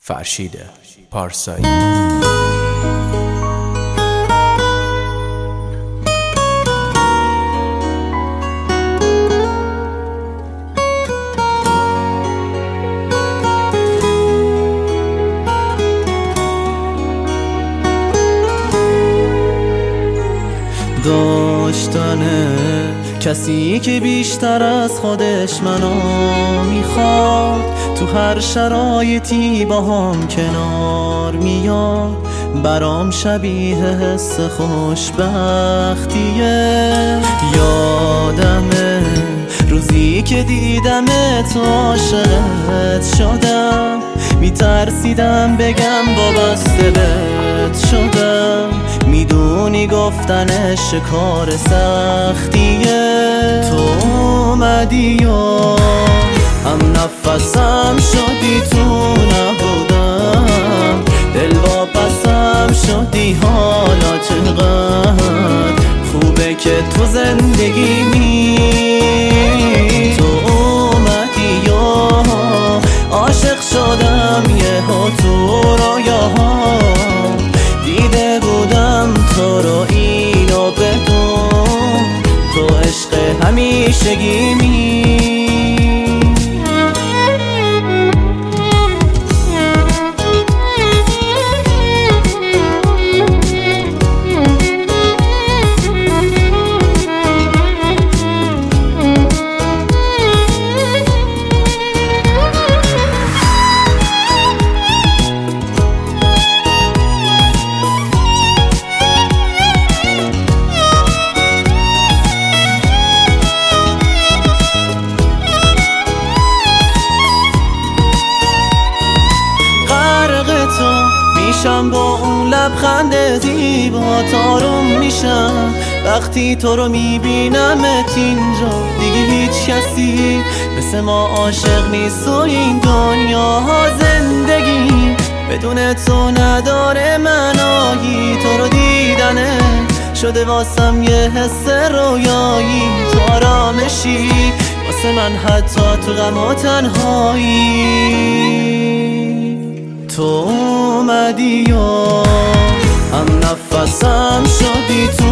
فرشید پارسایی. داشتن کسی که بیشتر از خودش منو میخواد، تو هر شرایطی با هم کنار میاد، برام شبیه حس خوشبختیه. یادمه روزی که دیدمت عاشقت شدم، میترسیدم بگم وابسته بهت شدم، میدونی گفتنش کار سختیه. تو اومدی و هم نفسم شدی، تو نبودم دلواپسم شدی، حالا چقدر خوبه که تو زندگیمی. تو اومدی و عاشق شدم یهو تو رویاهام، دیده بودم تو رو اینو بدون، تو عشق همیشگیمی. میشم با اون لبخند زیبا، آروم میشم وقتی تو رو میبینمت اینجا. دیگه هیچ کسی مثل ما عاشق نیست و این دنیا زندگی بدون تو نداره معنایی. تو رو دیدنه شده واسم یه حس رویایی، تو آرامشی واسه من حتی تو غم و تنهایی. تو اومدی و هم نفسم شدی، تو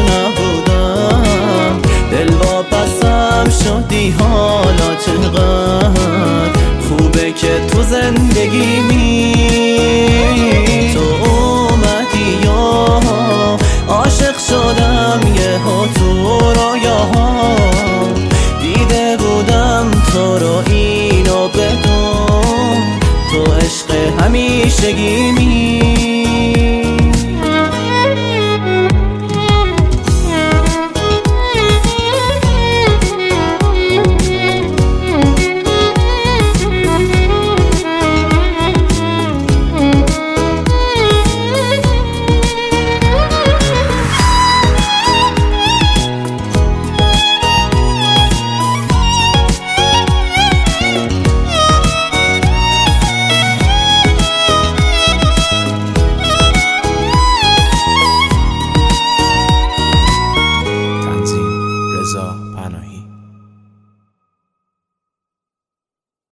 نبودم دلواپسم شدی، حالا چقدر خوبه که تو زندگیمی. تو اومدی و عاشق شدم یهو تو رویاهام، دیده بودم تو رو اینو بدون، تو عشق همیشگیمی.